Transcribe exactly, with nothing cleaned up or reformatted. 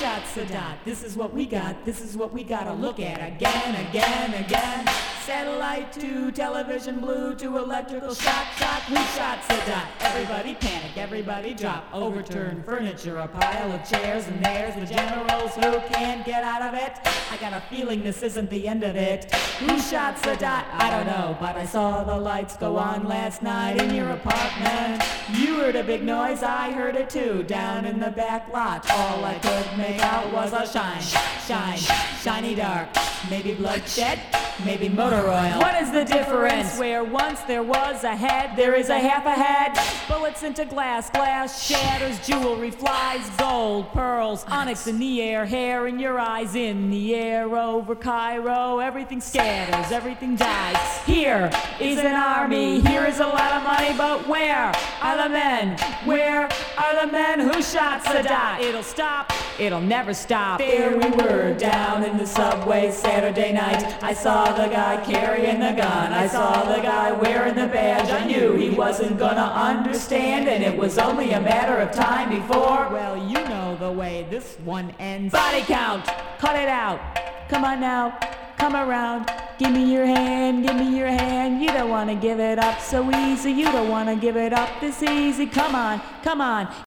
shot Sadat? This is what we got, this is what we gotta look at again, again, again. Satellite to television blue to electrical shock, shock. Who shot Sadat? Everybody panic, everybody drop. Overturned furniture, a pile of chairs, and there's the generals who can't get out of it. I got a feeling this isn't the end of it. Who shot Sadat? I don't know, but I saw the lights go on last night in your apartment. You heard a big noise, I heard it too, down in the back lot. All I could make out was a shine, shine, shiny dark. Maybe bloodshed, maybe motor oil. What is the difference? Where once there was a head, there is a half a head. Bullets into glass, glass shatters, jewelry flies, gold, pearls, onyx in the air, hair in your eyes, in the air over Cairo. Everything scatters, everything dies. Here is an army, here is a lot of money, but where are the men? Where are the men who shot Sadat? It'll stop, it'll never stop. There we were, down in the subway Saturday night. I saw the guy carrying the gun, I saw the guy wearing the badge. I knew he wasn't gonna understand, and it was only a matter of time before, well, you know the way this one ends. Body count, cut it out. Come on now, come around. Give me your hand, give me your hand. You don't wanna give it up so easy, you don't wanna give it up this easy. Come on, come on.